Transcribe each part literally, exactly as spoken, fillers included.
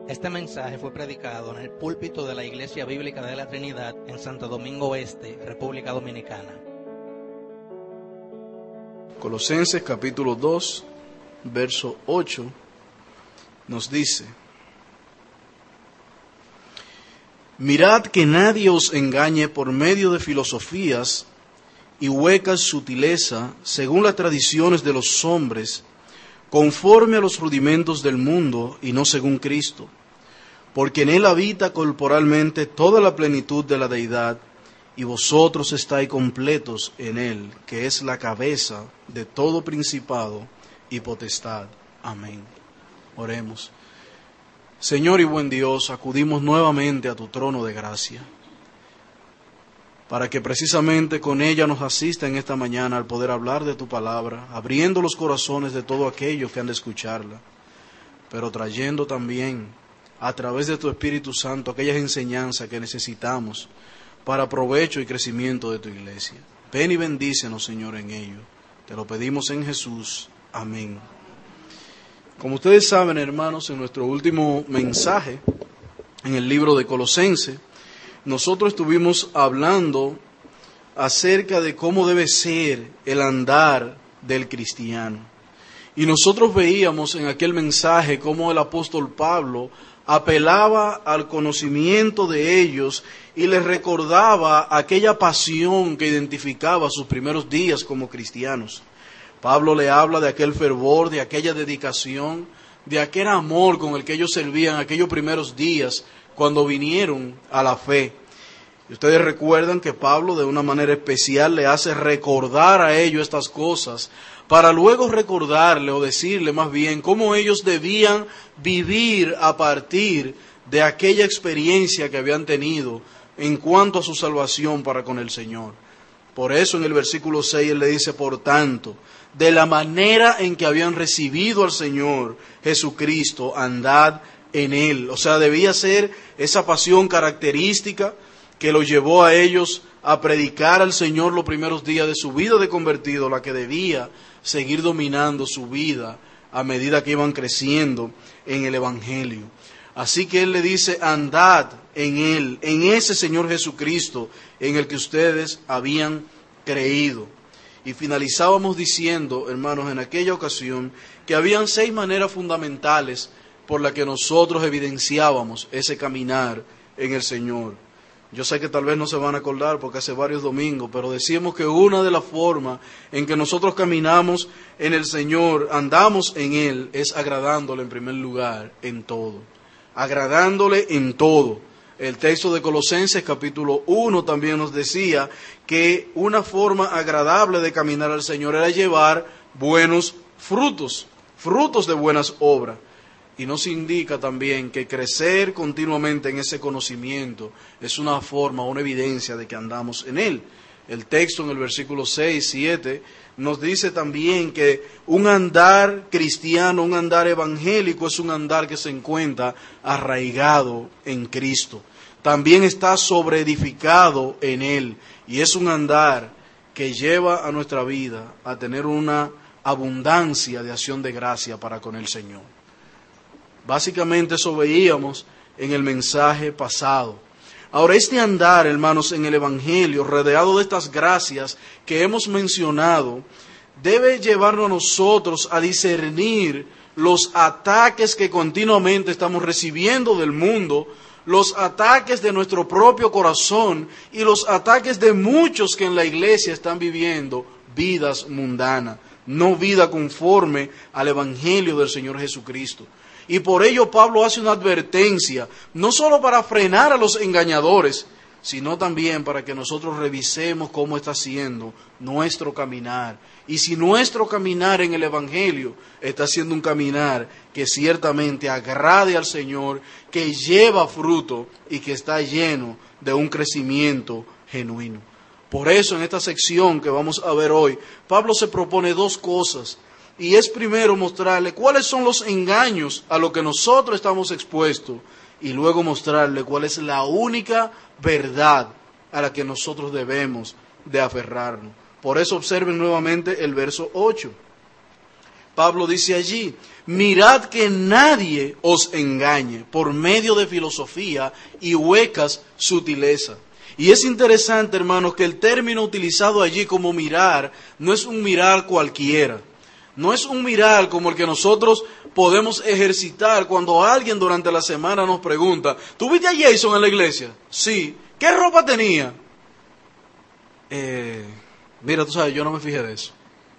Este mensaje fue predicado en el púlpito de la Iglesia Bíblica de la Trinidad en Santo Domingo Este, República Dominicana. Colosenses capítulo dos, verso ocho, nos dice: Mirad que nadie os engañe por medio de filosofías y huecas sutileza, según las tradiciones de los hombres, conforme a los rudimentos del mundo y no según Cristo, porque en él habita corporalmente toda la plenitud de la deidad, y vosotros estáis completos en él, que es la cabeza de todo principado y potestad. Amén. Oremos. Señor y buen Dios, acudimos nuevamente a tu trono de gracia, para que precisamente con ella nos asista en esta mañana al poder hablar de tu palabra, abriendo los corazones de todos aquellos que han de escucharla, pero trayendo también a través de tu Espíritu Santo aquellas enseñanzas que necesitamos para provecho y crecimiento de tu iglesia. Ven y bendícenos, Señor, en ello. Te lo pedimos en Jesús. Amén. Como ustedes saben, hermanos, en nuestro último mensaje, en el libro de Colosenses, nosotros estuvimos hablando acerca de cómo debe ser el andar del cristiano. Y nosotros veíamos en aquel mensaje cómo el apóstol Pablo apelaba al conocimiento de ellos y les recordaba aquella pasión que identificaba sus primeros días como cristianos. Pablo le habla de aquel fervor, de aquella dedicación, de aquel amor con el que ellos servían aquellos primeros días cuando vinieron a la fe. Y ustedes recuerdan que Pablo de una manera especial le hace recordar a ellos estas cosas, para luego recordarle o decirle más bien cómo ellos debían vivir a partir de aquella experiencia que habían tenido en cuanto a su salvación para con el Señor. Por eso en el versículo seis él le dice: por tanto, de la manera en que habían recibido al Señor Jesucristo, andad en Él. O sea, debía ser esa pasión característica que lo llevó a ellos a predicar al Señor los primeros días de su vida de convertido, la que debía seguir dominando su vida a medida que iban creciendo en el Evangelio. Así que Él le dice: andad en Él, en ese Señor Jesucristo en el que ustedes habían creído. Y finalizábamos diciendo, hermanos, en aquella ocasión, que habían seis maneras fundamentales por las que nosotros evidenciábamos ese caminar en el Señor. Yo sé que tal vez no se van a acordar porque hace varios domingos, pero decíamos que una de las formas en que nosotros caminamos en el Señor, andamos en Él, es agradándole en primer lugar en todo. Agradándole en todo. El texto de Colosenses capítulo uno también nos decía que una forma agradable de caminar al Señor era llevar buenos frutos, frutos de buenas obras. Y nos indica también que crecer continuamente en ese conocimiento es una forma, una evidencia de que andamos en Él. El texto en el versículo seis, siete nos dice también que un andar cristiano, un andar evangélico es un andar que se encuentra arraigado en Cristo. También está sobreedificado en Él y es un andar que lleva a nuestra vida a tener una abundancia de acción de gracia para con el Señor. Básicamente eso veíamos en el mensaje pasado. Ahora, este andar, hermanos, en el Evangelio, rodeado de estas gracias que hemos mencionado, debe llevarnos a nosotros a discernir los ataques que continuamente estamos recibiendo del mundo, los ataques de nuestro propio corazón y los ataques de muchos que en la iglesia están viviendo vidas mundanas, no vida conforme al Evangelio del Señor Jesucristo. Y por ello Pablo hace una advertencia, no solo para frenar a los engañadores, sino también para que nosotros revisemos cómo está siendo nuestro caminar. Y si nuestro caminar en el Evangelio está siendo un caminar que ciertamente agrade al Señor, que lleva fruto y que está lleno de un crecimiento genuino. Por eso en esta sección que vamos a ver hoy, Pablo se propone dos cosas. Y es primero mostrarle cuáles son los engaños a los que nosotros estamos expuestos y luego mostrarle cuál es la única verdad a la que nosotros debemos de aferrarnos. Por eso observen nuevamente el verso ocho. Pablo dice allí, mirad que nadie os engañe por medio de filosofía y huecas sutilezas. Y es interesante, hermanos, que el término utilizado allí como mirar no es un mirar cualquiera. No es un mirar como el que nosotros podemos ejercitar cuando alguien durante la semana nos pregunta, ¿tú viste a Jason en la iglesia? Sí. ¿Qué ropa tenía? Eh, mira, tú sabes, yo no me fijé de eso.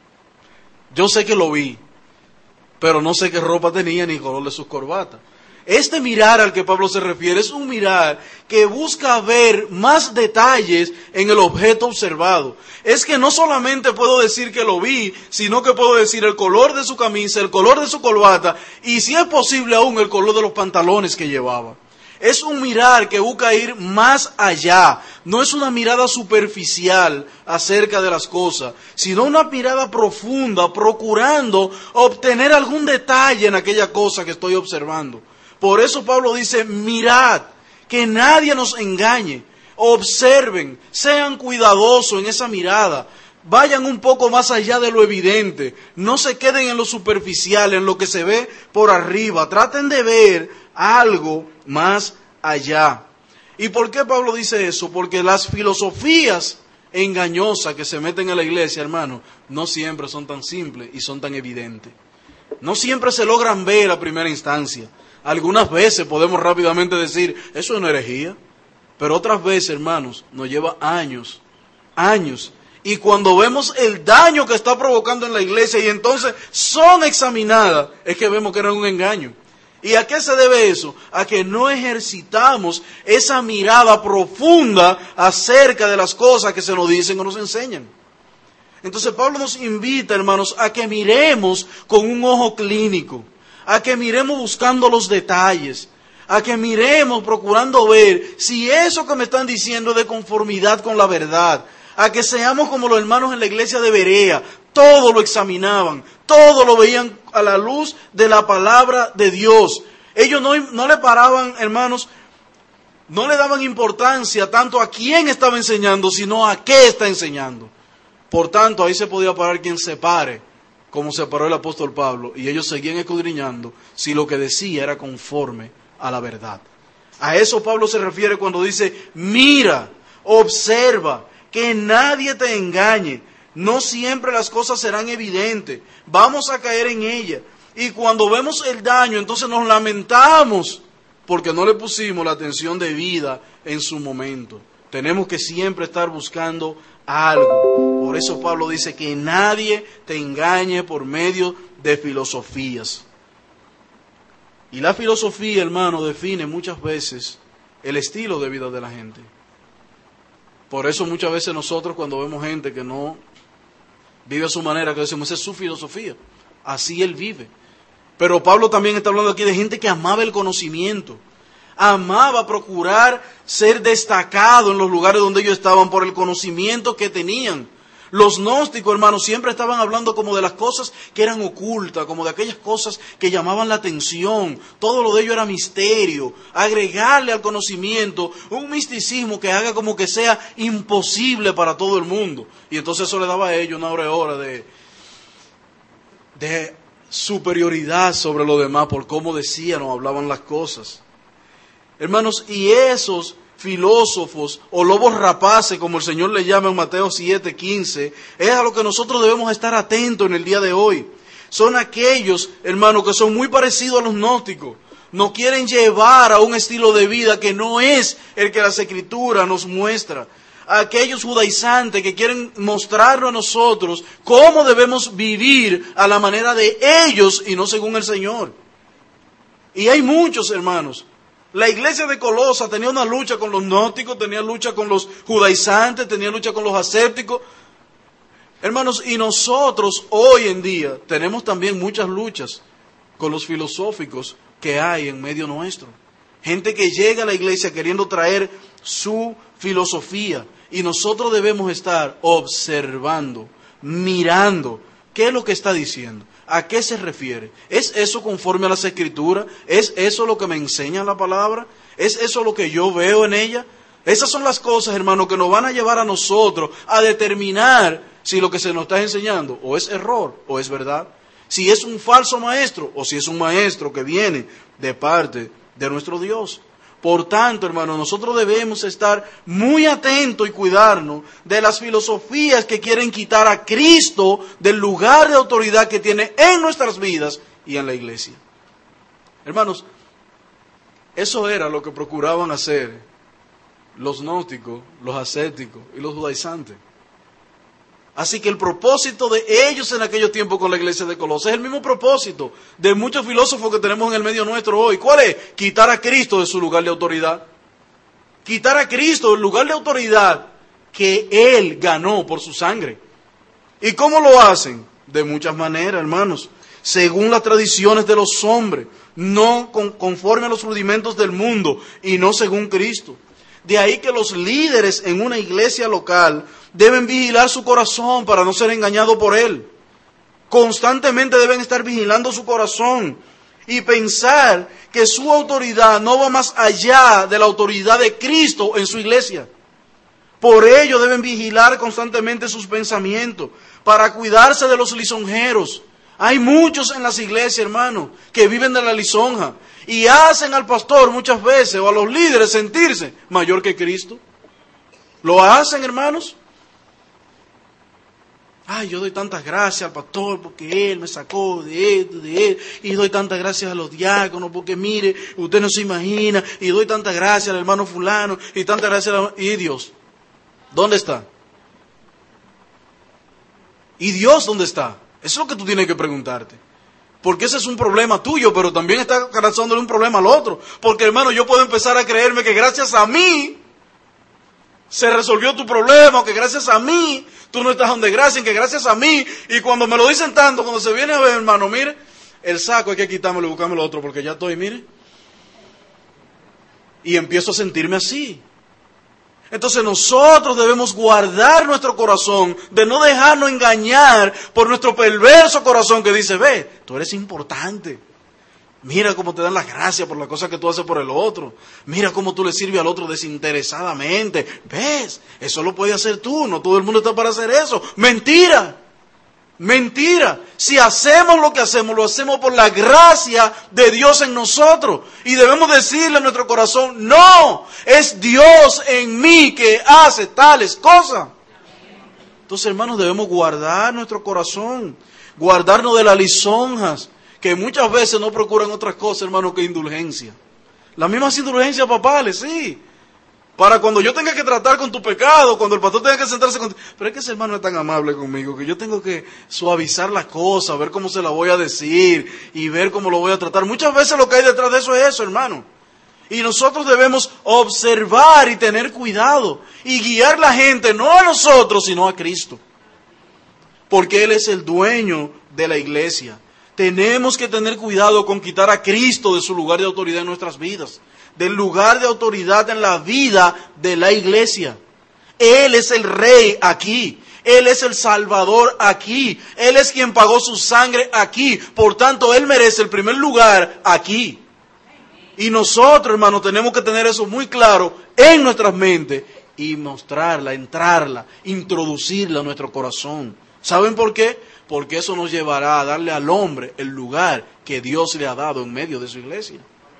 Yo sé que lo vi, pero no sé qué ropa tenía ni el color de sus corbatas. Este mirar al que Pablo se refiere es un mirar que busca ver más detalles en el objeto observado. Es que no solamente puedo decir que lo vi, sino que puedo decir el color de su camisa, el color de su corbata y, si es posible aún, el color de los pantalones que llevaba. Es un mirar que busca ir más allá. No es una mirada superficial acerca de las cosas, sino una mirada profunda, procurando obtener algún detalle en aquella cosa que estoy observando. Por eso Pablo dice, mirad, que nadie nos engañe. Observen, sean cuidadosos en esa mirada. Vayan un poco más allá de lo evidente. No se queden en lo superficial, en lo que se ve por arriba. Traten de ver algo más allá. ¿Y por qué Pablo dice eso? Porque las filosofías engañosas que se meten en la iglesia, hermano, no siempre son tan simples y son tan evidentes. No siempre se logran ver a primera instancia. Algunas veces podemos rápidamente decir, eso es una herejía. Pero otras veces, hermanos, nos lleva años, años. Y cuando vemos el daño que está provocando en la iglesia y entonces son examinadas, es que vemos que era un engaño. ¿Y a qué se debe eso? A que no ejercitamos esa mirada profunda acerca de las cosas que se nos dicen o nos enseñan. Entonces Pablo nos invita, hermanos, a que miremos con un ojo clínico, a que miremos buscando los detalles, a que miremos procurando ver si eso que me están diciendo es de conformidad con la verdad, a que seamos como los hermanos en la iglesia de Berea. Todo lo examinaban, todo lo veían a la luz de la palabra de Dios. Ellos no, no le paraban, hermanos, no le daban importancia tanto a quién estaba enseñando, sino a qué está enseñando. Por tanto, ahí se podía parar quien se pare, como se paró el apóstol Pablo, y ellos seguían escudriñando si lo que decía era conforme a la verdad. A eso Pablo se refiere cuando dice, mira, observa, que nadie te engañe. No siempre las cosas serán evidentes. Vamos a caer en ellas. Y cuando vemos el daño, entonces nos lamentamos porque no le pusimos la atención debida en su momento. Tenemos que siempre estar buscando algo. Por eso Pablo dice que nadie te engañe por medio de filosofías. Y la filosofía, hermano, define muchas veces el estilo de vida de la gente. Por eso muchas veces nosotros cuando vemos gente que no vive a su manera, que decimos, esa es su filosofía. Así él vive. Pero Pablo también está hablando aquí de gente que amaba el conocimiento. Amaba procurar ser destacado en los lugares donde ellos estaban por el conocimiento que tenían. Los gnósticos, hermanos, siempre estaban hablando como de las cosas que eran ocultas, como de aquellas cosas que llamaban la atención. Todo lo de ello era misterio. Agregarle al conocimiento un misticismo que haga como que sea imposible para todo el mundo. Y entonces eso le daba a ellos una aureola de, de superioridad sobre los demás por cómo decían o hablaban las cosas. Hermanos, y esos filósofos o lobos rapaces, como el Señor le llama en Mateo siete quince, es a lo que nosotros debemos estar atentos en el día de hoy. Son aquellos, hermanos, que son muy parecidos a los gnósticos. Nos quieren llevar a un estilo de vida que no es el que las Escrituras nos muestra. Aquellos judaizantes que quieren mostrarnos a nosotros cómo debemos vivir a la manera de ellos y no según el Señor. Y hay muchos, hermanos. La iglesia de Colosas tenía una lucha con los gnósticos, tenía lucha con los judaizantes, tenía lucha con los ascépticos. Hermanos, y nosotros hoy en día tenemos también muchas luchas con los filosóficos que hay en medio nuestro. Gente que llega a la iglesia queriendo traer su filosofía. Y nosotros debemos estar observando, mirando qué es lo que está diciendo. ¿A qué se refiere? ¿Es eso conforme a las Escrituras? ¿Es eso lo que me enseña la palabra? ¿Es eso lo que yo veo en ella? Esas son las cosas, hermano, que nos van a llevar a nosotros a determinar si lo que se nos está enseñando o es error o es verdad. si es un falso maestro o si es un maestro que viene de parte de nuestro Dios. Por tanto, hermanos, nosotros debemos estar muy atentos y cuidarnos de las filosofías que quieren quitar a Cristo del lugar de autoridad que tiene en nuestras vidas y en la iglesia. Hermanos, eso era lo que procuraban hacer los gnósticos, los ascéticos y los judaizantes. Así que el propósito de ellos en aquellos tiempos con la iglesia de Colosas es el mismo propósito de muchos filósofos que tenemos en el medio nuestro hoy. ¿Cuál es? Quitar a Cristo de su lugar de autoridad. Quitar a Cristo del lugar de autoridad que Él ganó por su sangre. ¿Y cómo lo hacen? De muchas maneras, hermanos. Según las tradiciones de los hombres, no con, conforme a los rudimentos del mundo y no según Cristo. De ahí que los líderes en una iglesia local deben vigilar su corazón para no ser engañados por él. Constantemente deben estar vigilando su corazón y pensar que su autoridad no va más allá de la autoridad de Cristo en su iglesia. Por ello deben vigilar constantemente sus pensamientos para cuidarse de los lisonjeros. Hay muchos en las iglesias, hermanos, que viven de la lisonja y hacen al pastor muchas veces o a los líderes sentirse mayor que Cristo. ¿Lo hacen, hermanos? Ay, yo doy tantas gracias al pastor porque él me sacó de esto, de él, y doy tantas gracias a los diáconos porque mire, usted no se imagina, y doy tantas gracias al hermano fulano, y tantas gracias a... ¿Y Dios? ¿Dónde está? ¿Y Dios dónde está? Eso es lo que tú tienes que preguntarte. Porque ese es un problema tuyo, pero también está causándole un problema al otro. Porque, hermano, yo puedo empezar a creerme que gracias a mí se resolvió tu problema, o que gracias a mí tú no estás donde gracias, que gracias a mí, y cuando me lo dicen tanto, cuando se viene a ver, hermano, mire, el saco hay que quitármelo y buscarme lo otro, porque ya estoy, mire. Y empiezo a sentirme así. Entonces nosotros debemos guardar nuestro corazón, de no dejarnos engañar por nuestro perverso corazón que dice, ve, tú eres importante. Mira cómo te dan las gracias por las cosas que tú haces por el otro. Mira cómo tú le sirves al otro desinteresadamente. ¿Ves? Eso lo puedes hacer tú, no todo el mundo está para hacer eso. ¡Mentira! Mentira. Si hacemos lo que hacemos, lo hacemos por la gracia de Dios en nosotros. Y debemos decirle a nuestro corazón, no, es Dios en mí que hace tales cosas. Entonces, hermanos, debemos guardar nuestro corazón, guardarnos de las lisonjas, que muchas veces no procuran otras cosas, hermanos, que indulgencia. Las mismas indulgencias papales, sí. Para cuando yo tenga que tratar con tu pecado, cuando el pastor tenga que sentarse con... Pero es que ese hermano es tan amable conmigo que yo tengo que suavizar las cosas, ver cómo se la voy a decir y ver cómo lo voy a tratar. Muchas veces lo que hay detrás de eso es eso, hermano. Y nosotros debemos observar y tener cuidado y guiar la gente, no a nosotros, sino a Cristo. Porque Él es el dueño de la iglesia. Tenemos que tener cuidado con quitar a Cristo de su lugar de autoridad en nuestras vidas, del lugar de autoridad en la vida de la iglesia. Él es el Rey aquí, Él es el Salvador aquí, Él es quien pagó su sangre aquí, por tanto Él merece el primer lugar aquí. Y nosotros, hermanos, tenemos que tener eso muy claro en nuestras mentes y mostrarla, entrarla, introducirla a nuestro corazón. ¿Saben por qué? Porque eso nos llevará a darle al hombre el lugar que Dios le ha dado en medio de su iglesia.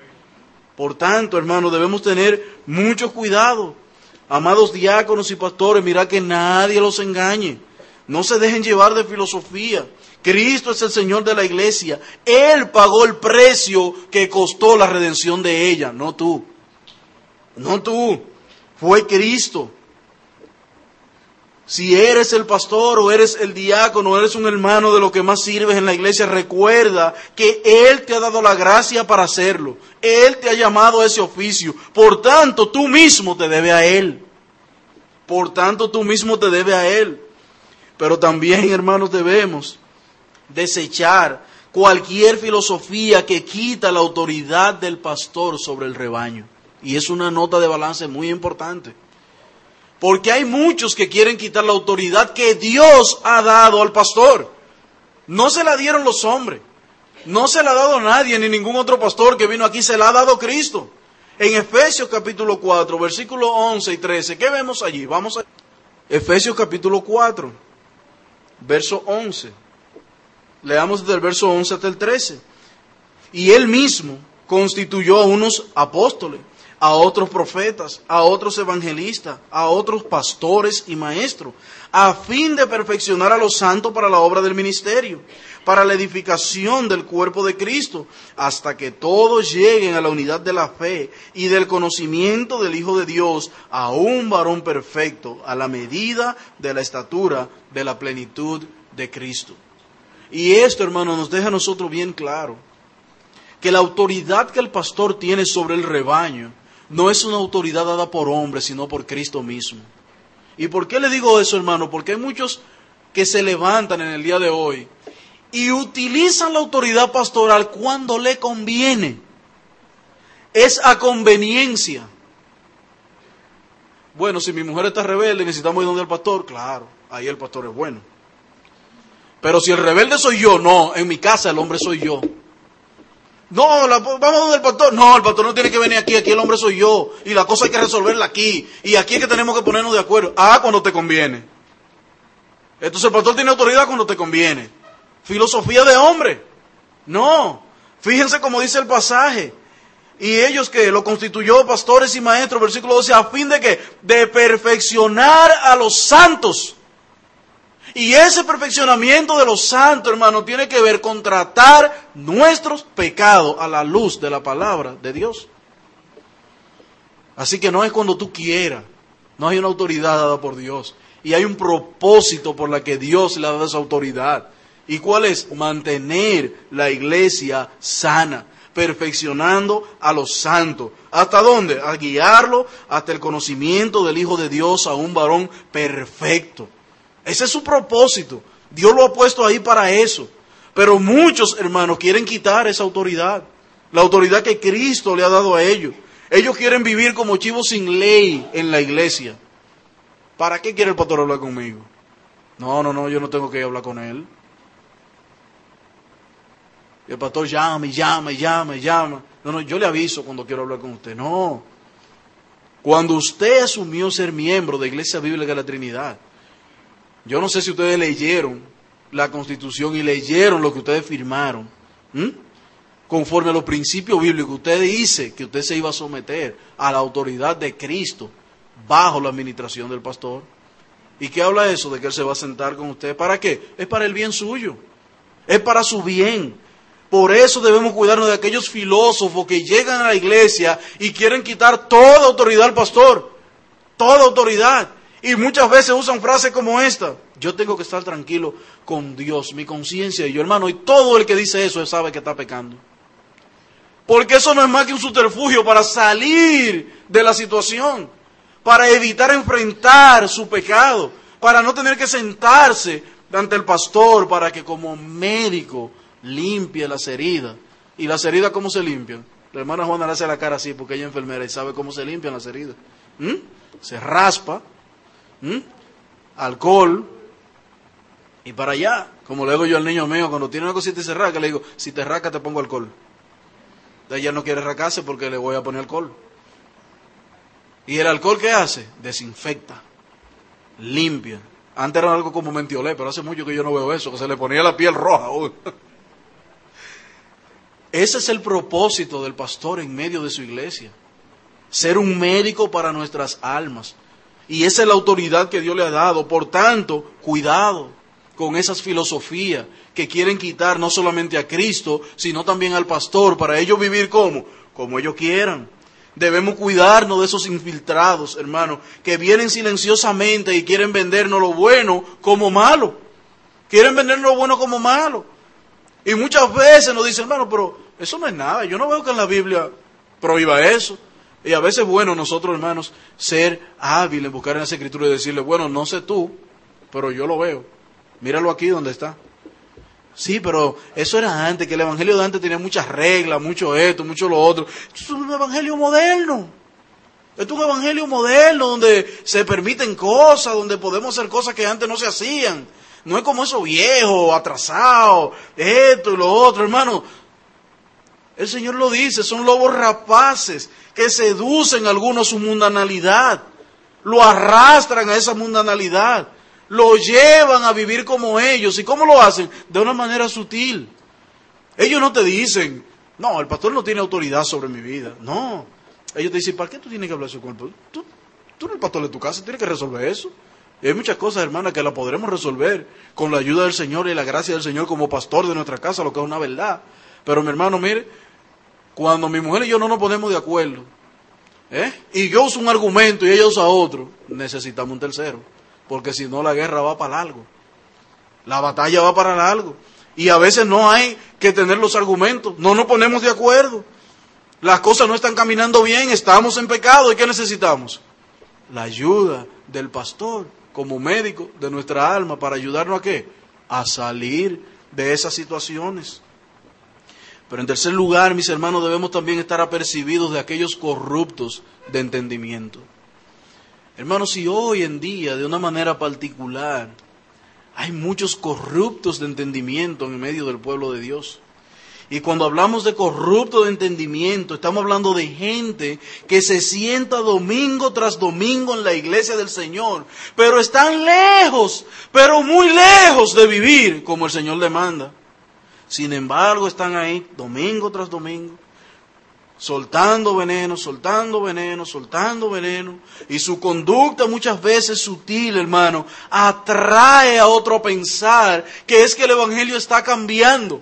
Por tanto, hermanos, debemos tener mucho cuidado. Amados diáconos y pastores, mirad que nadie los engañe. No se dejen llevar de filosofía. Cristo es el Señor de la iglesia. Él pagó el precio que costó la redención de ella, no tú. No tú. Fue Cristo. Si eres el pastor o eres el diácono o eres un hermano de lo que más sirves en la iglesia, recuerda que Él te ha dado la gracia para hacerlo. Él te ha llamado a ese oficio. Por tanto, tú mismo te debes a Él. Por tanto, tú mismo te debes a Él. Pero también, hermanos, debemos desechar cualquier filosofía que quita la autoridad del pastor sobre el rebaño. Y es una nota de balance muy importante. Porque hay muchos que quieren quitar la autoridad que Dios ha dado al pastor. No se la dieron los hombres. No se la ha dado nadie, ni ningún otro pastor que vino aquí. Se la ha dado Cristo. En Efesios capítulo cuatro, versículos once y trece. ¿Qué vemos allí? Vamos a Efesios capítulo cuatro, verso once. Leamos desde el verso once hasta el trece. Y él mismo constituyó a unos apóstoles, a otros profetas, a otros evangelistas, a otros pastores y maestros, a fin de perfeccionar a los santos para la obra del ministerio, para la edificación del cuerpo de Cristo, hasta que todos lleguen a la unidad de la fe y del conocimiento del Hijo de Dios, a un varón perfecto, a la medida de la estatura de la plenitud de Cristo. Y esto, hermano, nos deja a nosotros bien claro que la autoridad que el pastor tiene sobre el rebaño no es una autoridad dada por hombres, sino por Cristo mismo. ¿Y por qué le digo eso, hermano? Porque hay muchos que se levantan en el día de hoy y utilizan la autoridad pastoral cuando le conviene. Es a conveniencia. Bueno, si mi mujer está rebelde y necesitamos ir donde el pastor, claro, ahí el pastor es bueno. Pero si el rebelde soy yo, no, en mi casa el hombre soy yo. No, la, vamos donde el pastor. No, el pastor no tiene que venir aquí, aquí el hombre soy yo. Y la cosa hay que resolverla aquí. Y aquí es que tenemos que ponernos de acuerdo. Ah, cuando te conviene. Entonces el pastor tiene autoridad cuando te conviene. Filosofía de hombre. No. Fíjense cómo dice el pasaje. Y ellos que lo constituyó pastores y maestros, versículo doce, a fin de que, de perfeccionar a los santos. Y ese perfeccionamiento de los santos, hermano, tiene que ver con tratar nuestros pecados a la luz de la palabra de Dios. Así que no es cuando tú quieras, no hay una autoridad dada por Dios. Y hay un propósito por la que Dios le ha dado esa autoridad. ¿Y cuál es? Mantener la iglesia sana, perfeccionando a los santos. ¿Hasta dónde? A guiarlo hasta el conocimiento del Hijo de Dios, a un varón perfecto. Ese es su propósito. Dios lo ha puesto ahí para eso. Pero muchos, hermanos, quieren quitar esa autoridad. La autoridad que Cristo le ha dado a ellos. Ellos quieren vivir como chivos sin ley en la iglesia. ¿Para qué quiere el pastor hablar conmigo? No, no, no, yo no tengo que hablar con él. Y el pastor llama y llama y llama y llama. No, no, yo le aviso cuando quiero hablar con usted. No. Cuando usted asumió ser miembro de Iglesia Bíblica de la Trinidad, yo no sé si ustedes leyeron la Constitución y leyeron lo que ustedes firmaron. ¿Mm? Conforme a los principios bíblicos, usted dice que usted se iba a someter a la autoridad de Cristo bajo la administración del pastor. ¿Y qué habla eso? De que Él se va a sentar con usted. ¿Para qué? Es para el bien suyo. Es para su bien. Por eso debemos cuidarnos de aquellos filósofos que llegan a la iglesia y quieren quitar toda autoridad al pastor. Toda autoridad. Y muchas veces usan frases como esta. Yo tengo que estar tranquilo con Dios, mi conciencia y yo, hermano. Y todo el que dice eso sabe que está pecando. Porque eso no es más que un subterfugio para salir de la situación. Para evitar enfrentar su pecado. Para no tener que sentarse ante el pastor para que como médico limpie las heridas. ¿Y las heridas cómo se limpian? La hermana Juana le hace la cara así porque ella es enfermera y sabe cómo se limpian las heridas. ¿Mm? Se raspa. ¿Mm? Alcohol y para allá, como le digo yo al niño mío cuando tiene una cosita y se rasca, le digo, si te rasca te pongo alcohol. Ella no quiere rascarse porque le voy a poner alcohol. ¿Y el alcohol qué hace? Desinfecta, limpia. Antes era algo como mentiolé, pero hace mucho que yo no veo eso, que se le ponía la piel roja. Ese es el propósito del pastor en medio de su iglesia, ser un médico para nuestras almas. Y esa es la autoridad que Dios le ha dado. Por tanto, cuidado con esas filosofías que quieren quitar no solamente a Cristo, sino también al pastor, para ellos vivir como, como ellos quieran. Debemos cuidarnos de esos infiltrados, hermanos, que vienen silenciosamente y quieren vendernos lo bueno como malo. Quieren vendernos lo bueno como malo. Y muchas veces nos dicen, hermano, pero eso no es nada. Yo no veo que en la Biblia prohíba eso. Y a veces es bueno nosotros, hermanos, ser hábiles en buscar en esa escritura y decirle, bueno, no sé tú, pero yo lo veo. Míralo aquí donde está. Sí, pero eso era antes, que el evangelio de antes tenía muchas reglas, mucho esto, mucho lo otro. Esto es un evangelio moderno. Esto es un evangelio moderno donde se permiten cosas, donde podemos hacer cosas que antes no se hacían. No es como eso viejo, atrasado, esto y lo otro, hermano. El Señor lo dice, son lobos rapaces que seducen a algunos su mundanalidad, lo arrastran a esa mundanalidad. lo llevan a vivir como ellos. ¿Y cómo lo hacen? De una manera sutil. Ellos no te dicen, no, el pastor no tiene autoridad sobre mi vida. No. Ellos te dicen, ¿para qué tú tienes que hablar eso con el pastor? Tú, tú eres el pastor de tu casa, tienes que resolver eso. Y hay muchas cosas, hermana, que las podremos resolver con la ayuda del Señor y la gracia del Señor como pastor de nuestra casa, lo que es una verdad. Pero mi hermano, mire, cuando mi mujer y yo no nos ponemos de acuerdo, ¿eh? y yo uso un argumento y ella usa otro, necesitamos un tercero. Porque si no, la guerra va para largo. La batalla va para largo. Y a veces no hay que tener los argumentos. No nos ponemos de acuerdo. Las cosas no están caminando bien, estamos en pecado. ¿Y qué necesitamos? La ayuda del pastor como médico de nuestra alma para ayudarnos a qué? A salir de esas situaciones. Pero en tercer lugar, mis hermanos, debemos también estar apercibidos de aquellos corruptos de entendimiento. Hermanos, si hoy en día, de una manera particular, hay muchos corruptos de entendimiento en medio del pueblo de Dios. Y cuando hablamos de corrupto de entendimiento, estamos hablando de gente que se sienta domingo tras domingo en la iglesia del Señor, pero están lejos, pero muy lejos de vivir como el Señor demanda. Sin embargo, están ahí domingo tras domingo, soltando veneno, soltando veneno, soltando veneno. Y su conducta muchas veces sutil, hermano, atrae a otro a pensar que es que el evangelio está cambiando.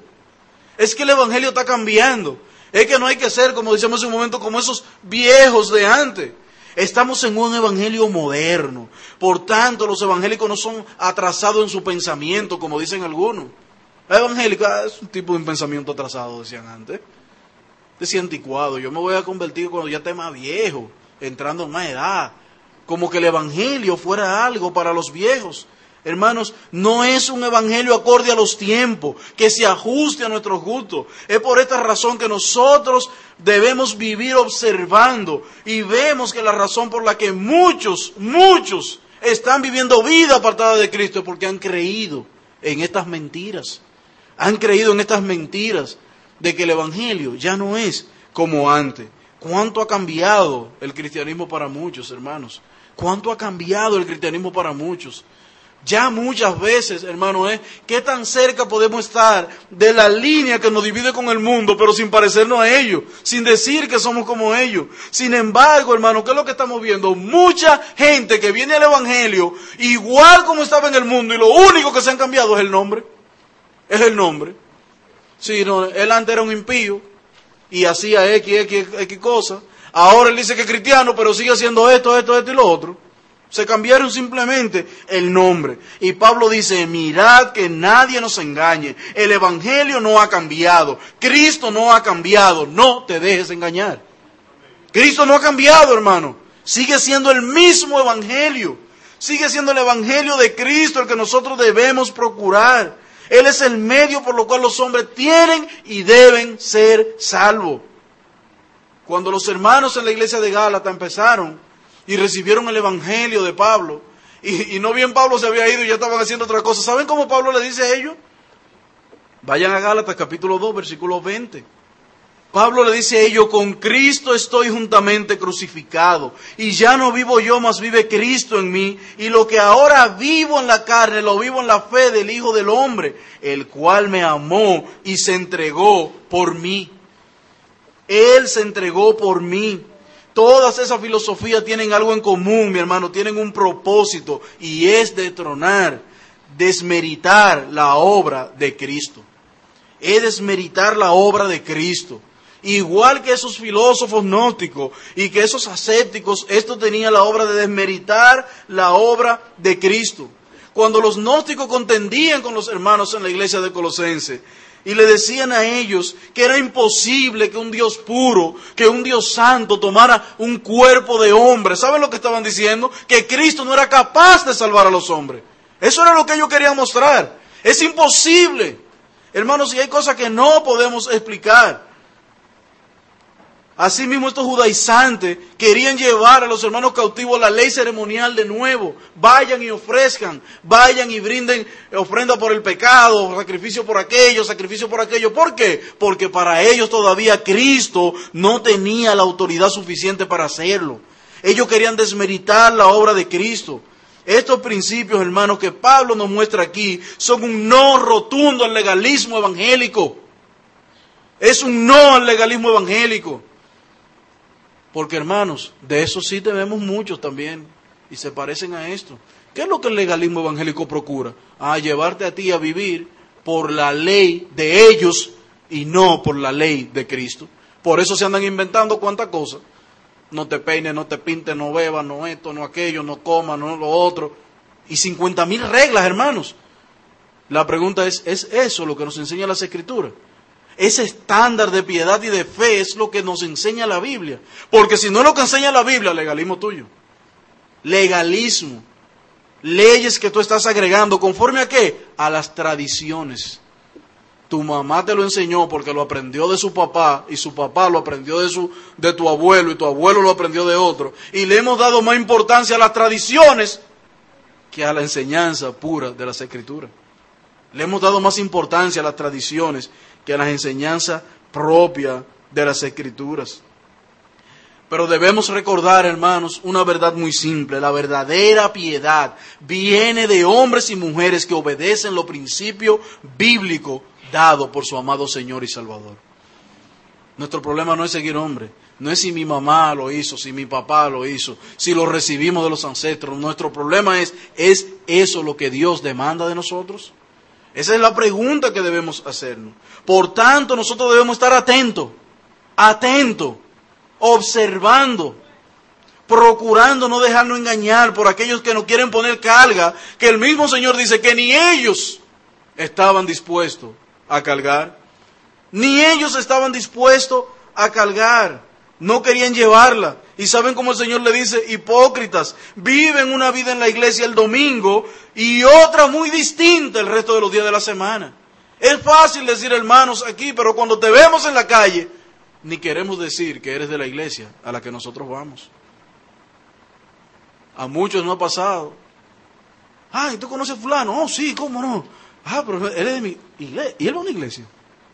Es que el evangelio está cambiando. Es que no hay que ser, como decíamos hace un momento, como esos viejos de antes. Estamos en un evangelio moderno. Por tanto, los evangélicos no son atrasados en su pensamiento, como dicen algunos. Evangélico es un tipo de un pensamiento atrasado, decían antes. Decía anticuado. Yo me voy a convertir cuando ya esté más viejo, entrando en más edad. Como que el evangelio fuera algo para los viejos. Hermanos, no es un evangelio acorde a los tiempos, que se ajuste a nuestros gustos. Es por esta razón que nosotros debemos vivir observando y vemos que la razón por la que muchos, muchos están viviendo vida apartada de Cristo es porque han creído en estas mentiras. Han creído en estas mentiras de que el evangelio ya no es como antes. ¿Cuánto ha cambiado el cristianismo para muchos, hermanos? ¿Cuánto ha cambiado el cristianismo para muchos? Ya muchas veces, hermano, ¿eh? ¿Qué tan cerca podemos estar de la línea que nos divide con el mundo, pero sin parecernos a ellos, sin decir que somos como ellos? Sin embargo, hermano, ¿qué es lo que estamos viendo? Mucha gente que viene al evangelio, igual como estaba en el mundo, y lo único que se han cambiado es el nombre. Es el nombre. Sí, no, él antes era un impío, y hacía X, X, X cosas. Ahora él dice que es cristiano, pero sigue haciendo esto, esto, esto y lo otro. Se cambiaron simplemente el nombre. Y Pablo dice, mirad que nadie nos engañe. El evangelio no ha cambiado. Cristo no ha cambiado. No te dejes engañar. Cristo no ha cambiado, hermano. Sigue siendo el mismo evangelio. Sigue siendo el evangelio de Cristo el que nosotros debemos procurar. Él es el medio por lo cual los hombres tienen y deben ser salvos. Cuando los hermanos en la iglesia de Gálatas empezaron y recibieron el evangelio de Pablo, y, y no bien Pablo se había ido y ya estaban haciendo otra cosa. ¿Saben cómo Pablo le dice a ellos? Vayan a Gálatas capítulo dos, versículo veinte. Pablo le dice a ellos, con Cristo estoy juntamente crucificado, y ya no vivo yo, mas vive Cristo en mí, y lo que ahora vivo en la carne, lo vivo en la fe del Hijo del Hombre, el cual me amó y se entregó por mí. Él se entregó por mí. Todas esas filosofías tienen algo en común, mi hermano, tienen un propósito, y es destronar, desmeritar la obra de Cristo. Es desmeritar la obra de Cristo. Igual que esos filósofos gnósticos y que esos ascéticos, esto tenía la obra de desmeritar la obra de Cristo. Cuando los gnósticos contendían con los hermanos en la iglesia de Colosenses, y le decían a ellos que era imposible que un Dios puro, que un Dios santo tomara un cuerpo de hombre. ¿Saben lo que estaban diciendo? Que Cristo no era capaz de salvar a los hombres. Eso era lo que ellos querían mostrar. Es imposible. Hermanos, y hay cosas que no podemos explicar. Asimismo, estos judaizantes querían llevar a los hermanos cautivos la ley ceremonial de nuevo. Vayan y ofrezcan, vayan y brinden ofrenda por el pecado, sacrificio por aquello, sacrificio por aquello. ¿Por qué? Porque para ellos todavía Cristo no tenía la autoridad suficiente para hacerlo. Ellos querían desmeritar la obra de Cristo. Estos principios, hermanos, que Pablo nos muestra aquí, son un no rotundo al legalismo evangélico. Es un no al legalismo evangélico. Porque, hermanos, de eso sí tenemos muchos también, y se parecen a esto. ¿Qué es lo que el legalismo evangélico procura? Ah, llevarte a ti a vivir por la ley de ellos y no por la ley de Cristo. Por eso se andan inventando cuantas cosas. No te peines, no te pintes, no bebas, no esto, no aquello, no comas, no lo otro. Y cincuenta mil reglas, hermanos. La pregunta es, ¿es eso lo que nos enseña las Escrituras? Ese estándar de piedad y de fe es lo que nos enseña la Biblia. Porque si no es lo que enseña la Biblia, legalismo tuyo. Legalismo. Leyes que tú estás agregando, ¿conforme a qué? A las tradiciones. Tu mamá te lo enseñó porque lo aprendió de su papá, y su papá lo aprendió de, su, de tu abuelo, y tu abuelo lo aprendió de otro. Y le hemos dado más importancia a las tradiciones que a la enseñanza pura de las Escrituras. Le hemos dado más importancia a las tradiciones que a las enseñanzas propias de las Escrituras. Pero debemos recordar, hermanos, una verdad muy simple. La verdadera piedad viene de hombres y mujeres que obedecen los principios bíblicos dados por su amado Señor y Salvador. Nuestro problema no es seguir hombres. No es si mi mamá lo hizo, si mi papá lo hizo, si lo recibimos de los ancestros. Nuestro problema es, ¿es eso lo que Dios demanda de nosotros? Esa es la pregunta que debemos hacernos. Por tanto, nosotros debemos estar atentos, atentos, observando, procurando no dejarnos engañar por aquellos que nos quieren poner carga, que el mismo Señor dice que ni ellos estaban dispuestos a cargar, ni ellos estaban dispuestos a cargar, no querían llevarla. Y saben cómo el Señor le dice, hipócritas, viven una vida en la iglesia el domingo y otra muy distinta el resto de los días de la semana. Es fácil decir hermanos aquí, pero cuando te vemos en la calle, ni queremos decir que eres de la iglesia a la que nosotros vamos. A muchos no ha pasado. Ay, ¿tú conoces a fulano? Oh, sí, ¿cómo no? Ah, pero él es de mi iglesia. ¿Y él va a una iglesia?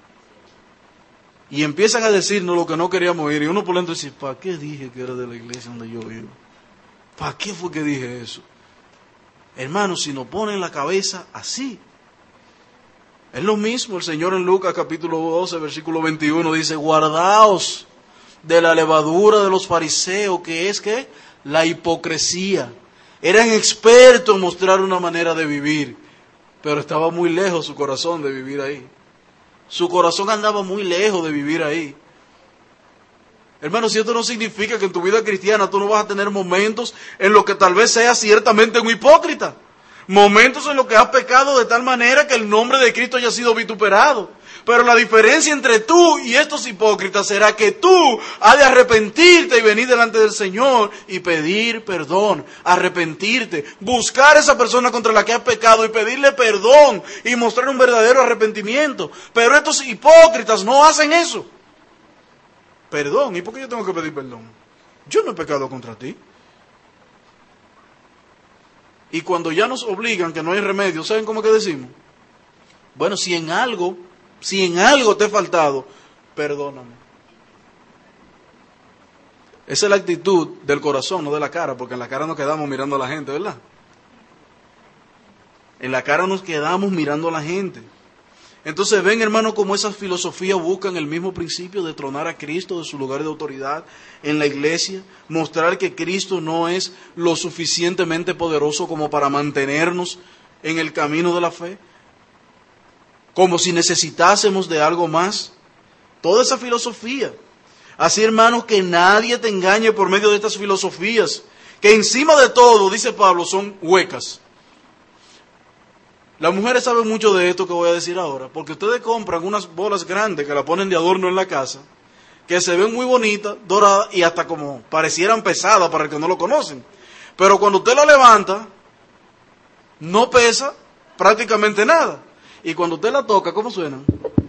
Y empiezan a decirnos lo que no queríamos oír. Y uno por dentro dice, ¿para qué dije que era de la iglesia donde yo vivo? ¿Para qué fue que dije eso? Hermanos, si nos ponen la cabeza así. Es lo mismo, el Señor en Lucas capítulo doce, versículo veintiuno, dice, guardaos de la levadura de los fariseos, que es que la hipocresía. Eran expertos en mostrar una manera de vivir, pero estaba muy lejos su corazón de vivir ahí. Su corazón andaba muy lejos de vivir ahí. Hermanos, si esto no significa que en tu vida cristiana tú no vas a tener momentos en los que tal vez seas ciertamente un hipócrita. Momentos en los que has pecado de tal manera que el nombre de Cristo haya sido vituperado. Pero la diferencia entre tú y estos hipócritas será que tú has de arrepentirte y venir delante del Señor y pedir perdón, arrepentirte, buscar a esa persona contra la que has pecado y pedirle perdón y mostrar un verdadero arrepentimiento. Pero estos hipócritas no hacen eso. Perdón, ¿y por qué yo tengo que pedir perdón? Yo no he pecado contra ti. Y cuando ya nos obligan que no hay remedio, ¿saben cómo que decimos? Bueno, si en algo, si en algo te he faltado, perdóname. Esa es la actitud del corazón, no de la cara, porque en la cara nos quedamos mirando a la gente, ¿verdad? En la cara nos quedamos mirando a la gente. Entonces ven, hermano, cómo esas filosofías buscan el mismo principio de tronar a Cristo de su lugar de autoridad en la iglesia, mostrar que Cristo no es lo suficientemente poderoso como para mantenernos en el camino de la fe, como si necesitásemos de algo más. Toda esa filosofía. Así, hermanos, que nadie te engañe por medio de estas filosofías, que encima de todo, dice Pablo, son huecas. Las mujeres saben mucho de esto que voy a decir ahora, porque ustedes compran unas bolas grandes que la ponen de adorno en la casa, que se ven muy bonitas, doradas y hasta como parecieran pesadas para el que no lo conocen. Pero cuando usted la levanta, no pesa prácticamente nada. Y cuando usted la toca, ¿cómo suenan?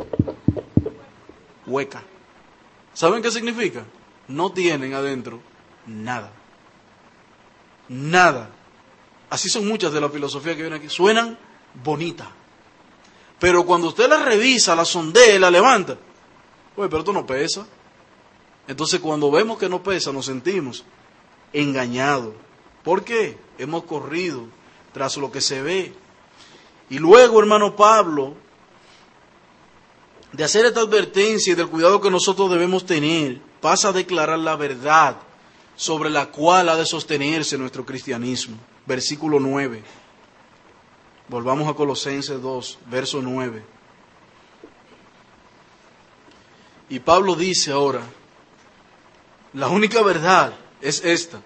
Hueca. ¿Saben qué significa? No tienen adentro nada. Nada. Así son muchas de las filosofías que vienen aquí. Suenan bonita, pero cuando usted la revisa, la sondea, la levanta, oye, pero esto no pesa. Entonces cuando vemos que no pesa, nos sentimos engañados. ¿Por qué? hemos corrido tras lo que se ve. Y luego, hermano Pablo, de hacer esta advertencia y del cuidado que nosotros debemos tener, pasa a declarar la verdad sobre la cual ha de sostenerse nuestro cristianismo. Versículo nueve. Volvamos a Colosenses dos, verso nueve. Y Pablo dice ahora, la única verdad es esta: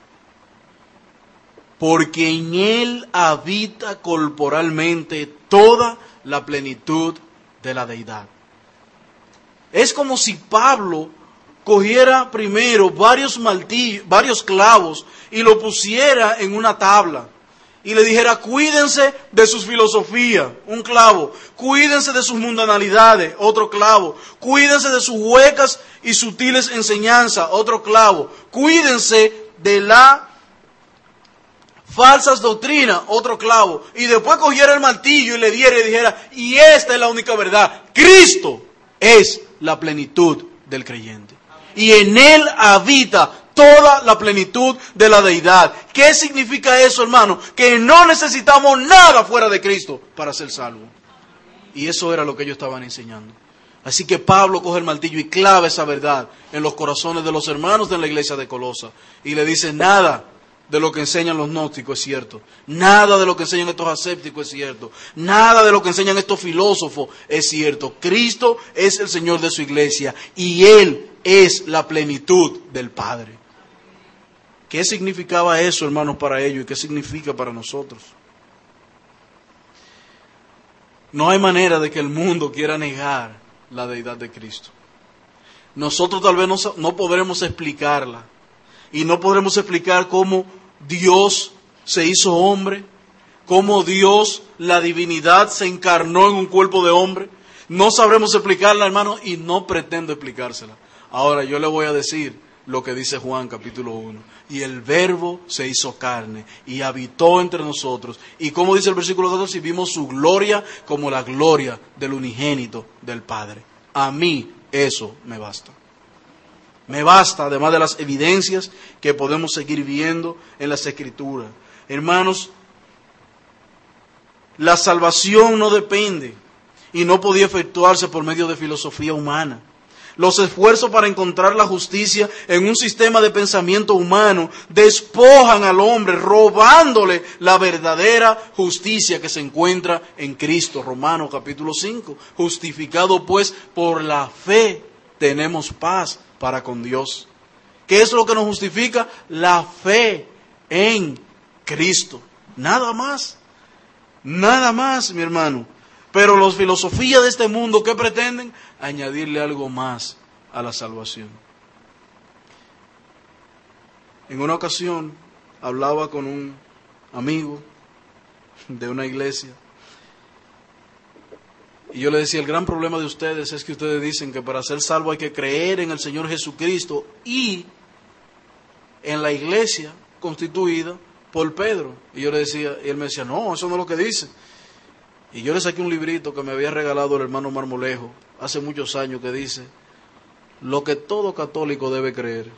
porque en Él habita corporalmente toda la plenitud de la deidad. Es como si Pablo cogiera primero varios martillos, varios clavos y lo pusiera en una tabla y le dijera: cuídense de sus filosofías, un clavo; cuídense de sus mundanalidades, otro clavo; cuídense de sus huecas y sutiles enseñanzas, otro clavo; cuídense de las falsas doctrinas, otro clavo. Y después cogiera el martillo y le diera y dijera: y esta es la única verdad: Cristo es la plenitud del creyente, y en Él habita toda la plenitud de la deidad. ¿Qué significa eso, hermano? Que no necesitamos nada fuera de Cristo para ser salvos. Y eso era lo que ellos estaban enseñando. Así que Pablo coge el martillo y clava esa verdad en los corazones de los hermanos de la iglesia de Colosa. Y le dice: nada de lo que enseñan los gnósticos es cierto. Nada de lo que enseñan estos ascépticos es cierto. Nada de lo que enseñan estos filósofos es cierto. Cristo es el Señor de su iglesia y Él es la plenitud del Padre. ¿Qué significaba eso, hermanos, para ellos? ¿Y qué significa para nosotros? No hay manera de que el mundo quiera negar la deidad de Cristo. Nosotros tal vez no, no podremos explicarla. Y no podremos explicar cómo Dios se hizo hombre, cómo Dios, la divinidad, se encarnó en un cuerpo de hombre. No sabremos explicarla, hermano, y no pretendo explicársela. Ahora yo le voy a decir lo que dice Juan capítulo uno. Y el Verbo se hizo carne y habitó entre nosotros. Y como dice el versículo catorce, y vimos su gloria como la gloria del unigénito del Padre. A mí eso me basta. Me basta, además de las evidencias que podemos seguir viendo en las Escrituras. Hermanos, la salvación no depende y no podía efectuarse por medio de filosofía humana. Los esfuerzos para encontrar la justicia en un sistema de pensamiento humano despojan al hombre, robándole la verdadera justicia que se encuentra en Cristo. Romanos capítulo cinco. Justificado pues por la fe, tenemos paz para con Dios. ¿Qué es lo que nos justifica? La fe en Cristo. Nada más. Nada más, mi hermano. Pero las filosofías de este mundo, ¿qué pretenden? Añadirle algo más a la salvación. En una ocasión hablaba con un amigo de una iglesia y yo le decía: el gran problema de ustedes es que ustedes dicen que para ser salvo hay que creer en el Señor Jesucristo y en la iglesia constituida por Pedro. Y yo le decía, y él me decía: no, eso no es lo que dice. Y yo le saqué un librito que me había regalado el hermano Marmolejo hace muchos años que dice: lo que todo católico debe creer.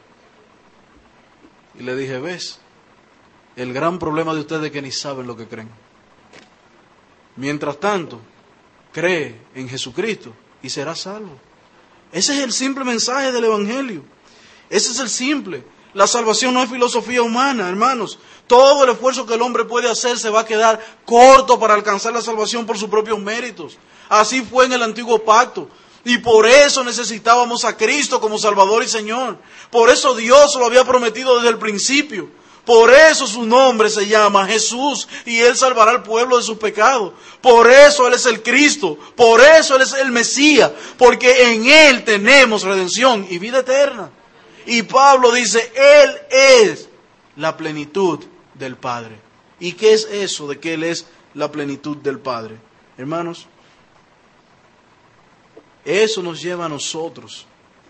Y le dije: ves, el gran problema de ustedes es que ni saben lo que creen. Mientras tanto, cree en Jesucristo y serás salvo. Ese es el simple mensaje del Evangelio. Ese es el simple. La salvación no es filosofía humana, hermanos. Todo el esfuerzo que el hombre puede hacer se va a quedar corto para alcanzar la salvación por sus propios méritos. Así fue en el antiguo pacto. Y por eso necesitábamos a Cristo como Salvador y Señor. Por eso Dios lo había prometido desde el principio. Por eso su nombre se llama Jesús y Él salvará al pueblo de sus pecados. Por eso Él es el Cristo. Por eso Él es el Mesías. Porque en Él tenemos redención y vida eterna. Y Pablo dice: Él es la plenitud del Padre. ¿Y qué es eso de que Él es la plenitud del Padre? Hermanos, eso nos lleva a nosotros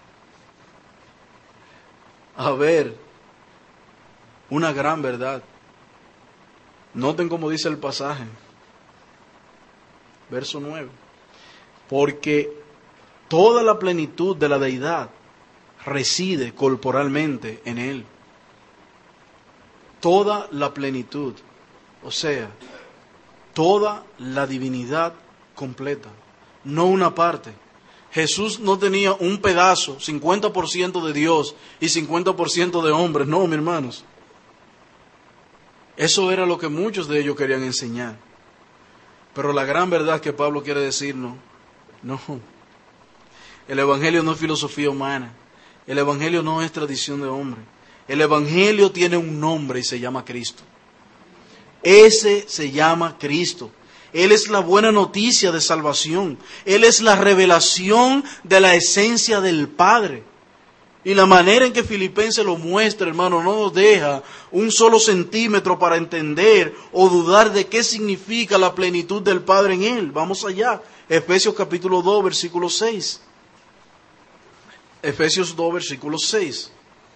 a ver una gran verdad. Noten cómo dice el pasaje, verso nueve. Porque toda la plenitud de la deidad reside corporalmente en Él. toda la plenitud, o sea, toda la divinidad completa, no una parte. Jesús no tenía un pedazo, cincuenta por ciento de Dios y cincuenta por ciento de hombre, no, mis hermanos. Eso era lo que muchos de ellos querían enseñar. Pero la gran verdad que Pablo quiere decirnos, no, el Evangelio no es filosofía humana, el Evangelio no es tradición de hombre, el Evangelio tiene un nombre y se llama Cristo. Ese se llama Cristo. Él es la buena noticia de salvación. Él es la revelación de la esencia del Padre. Y la manera en que Filipenses lo muestra, hermano, no nos deja un solo centímetro para entender o dudar de qué significa la plenitud del Padre en Él. Vamos allá. Efesios capítulo dos, versículo seis. Efesios dos, versículo seis.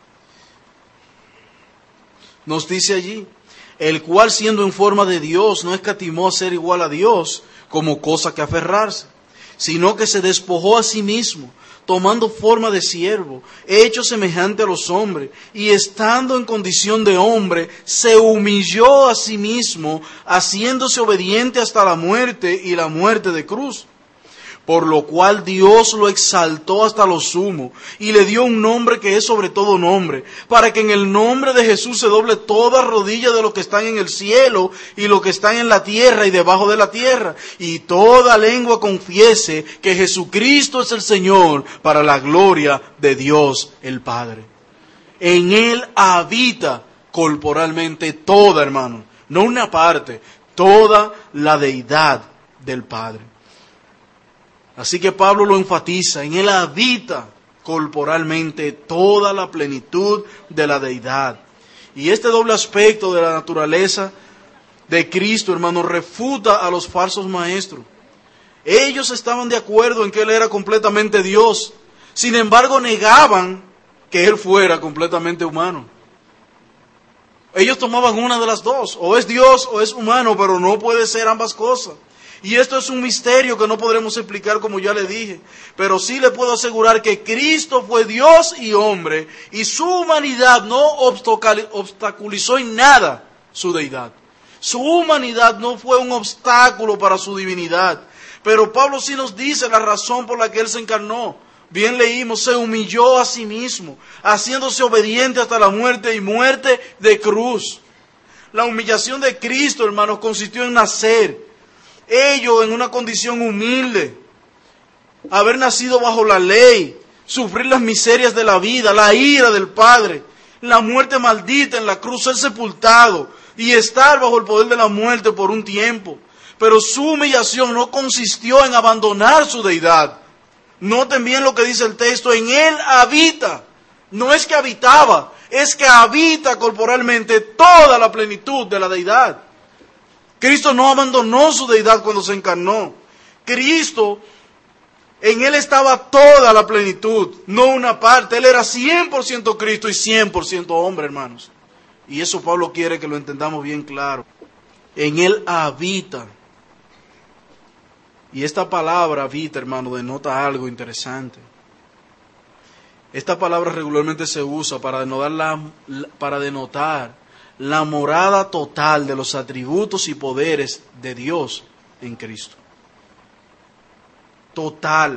Nos dice allí: el cual siendo en forma de Dios no escatimó a ser igual a Dios como cosa que aferrarse, sino que se despojó a sí mismo, tomando forma de siervo, hecho semejante a los hombres, y estando en condición de hombre, se humilló a sí mismo, haciéndose obediente hasta la muerte y la muerte de cruz. Por lo cual Dios lo exaltó hasta lo sumo y le dio un nombre que es sobre todo nombre, para que en el nombre de Jesús se doble toda rodilla de los que están en el cielo y los que están en la tierra y debajo de la tierra, y toda lengua confiese que Jesucristo es el Señor, para la gloria de Dios el Padre. En Él habita corporalmente toda, hermano, no una parte, toda la deidad del Padre. Así que Pablo lo enfatiza: en Él habita corporalmente toda la plenitud de la deidad. Y este doble aspecto de la naturaleza de Cristo, hermano, refuta a los falsos maestros. Ellos estaban de acuerdo en que Él era completamente Dios, sin embargo negaban que Él fuera completamente humano. Ellos tomaban una de las dos: o es Dios o es humano, pero no puede ser ambas cosas. Y esto es un misterio que no podremos explicar, como ya le dije, pero sí le puedo asegurar que Cristo fue Dios y hombre, y su humanidad no obstaculizó en nada su deidad. Su humanidad no fue un obstáculo para su divinidad. Pero Pablo sí nos dice la razón por la que Él se encarnó. Bien leímos: se humilló a sí mismo, haciéndose obediente hasta la muerte y muerte de cruz. La humillación de Cristo, hermanos, consistió en nacer, ellos en una condición humilde, haber nacido bajo la ley, sufrir las miserias de la vida, la ira del Padre, la muerte maldita en la cruz, ser sepultado y estar bajo el poder de la muerte por un tiempo. Pero su humillación no consistió en abandonar su deidad. Noten bien lo que dice el texto: en Él habita. No es que habitaba, es que habita corporalmente toda la plenitud de la deidad. Cristo no abandonó su deidad cuando se encarnó. Cristo, en Él estaba toda la plenitud, no una parte. Él era cien por ciento Cristo y cien por ciento hombre, hermanos. Y eso Pablo quiere que lo entendamos bien claro. En Él habita. Y esta palabra habita, hermano, denota algo interesante. Esta palabra regularmente se usa para denotar la, para denotar la morada total de los atributos y poderes de Dios en Cristo. Total.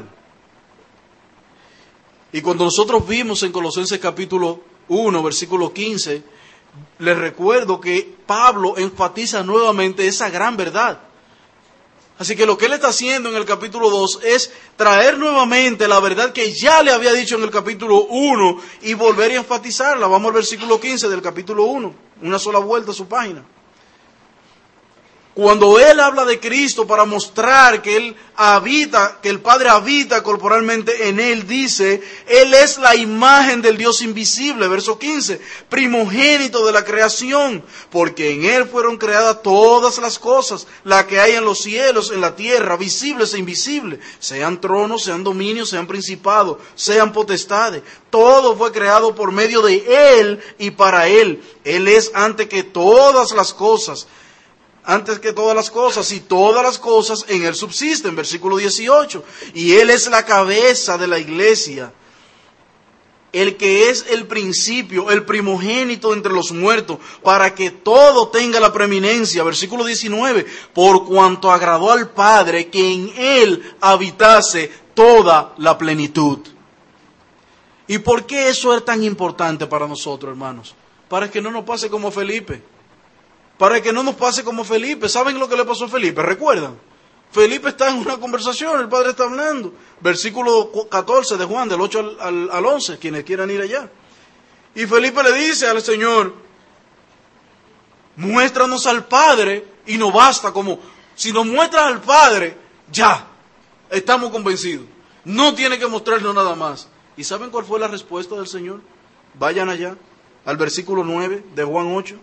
Y cuando nosotros vimos en Colosenses capítulo uno, versículo quince, les recuerdo que Pablo enfatiza nuevamente esa gran verdad. Así que lo que él está haciendo en el capítulo dos es traer nuevamente la verdad que ya le había dicho en el capítulo uno y volver a enfatizarla. Vamos al versículo quince del capítulo uno, una sola vuelta a su página. Cuando él habla de Cristo para mostrar que él habita, que el Padre habita corporalmente en él, dice: Él es la imagen del Dios invisible, verso quince, primogénito de la creación, porque en él fueron creadas todas las cosas, las que hay en los cielos, en la tierra, visibles e invisibles, sean tronos, sean dominios, sean principados, sean potestades. Todo fue creado por medio de él y para él. Él es antes que todas las cosas. Antes que todas las cosas, y todas las cosas en Él subsisten, versículo dieciocho. Y Él es la cabeza de la iglesia. el que es el principio, el primogénito entre los muertos, para que todo tenga la preeminencia. Versículo diecinueve, por cuanto agradó al Padre que en Él habitase toda la plenitud. ¿Y por qué eso es tan importante para nosotros, hermanos? Para que no nos pase como Felipe. Para que no nos pase como Felipe. ¿Saben lo que le pasó a Felipe? ¿Recuerdan? Felipe está en una conversación, el Padre está hablando. Versículo catorce de Juan, del ocho al, al, al once, quienes quieran ir allá. Y Felipe le dice al Señor, muéstranos al Padre y no basta, como si nos muestras al Padre, ya, estamos convencidos. No tiene que mostrarnos nada más. ¿Y saben cuál fue la respuesta del Señor? Vayan allá, al versículo nueve de Juan ocho.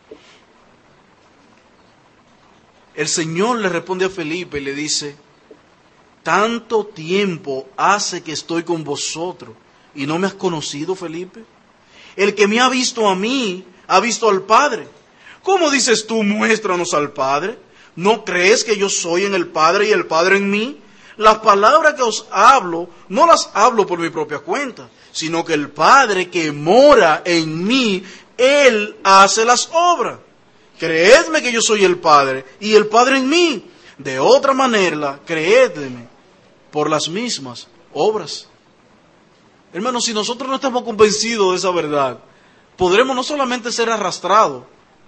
El Señor le responde a Felipe y le dice, tanto tiempo hace que estoy con vosotros y no me has conocido, Felipe. El que me ha visto a mí, ha visto al Padre. ¿Cómo dices tú, muéstranos al Padre? ¿No crees que yo soy en el Padre y el Padre en mí? Las palabras que os hablo, no las hablo por mi propia cuenta, sino que el Padre que mora en mí, Él hace las obras. Creedme que yo soy el Padre y el Padre en mí. De otra manera, creedme por las mismas obras. Hermanos, si nosotros no estamos convencidos de esa verdad, podremos no solamente ser arrastrados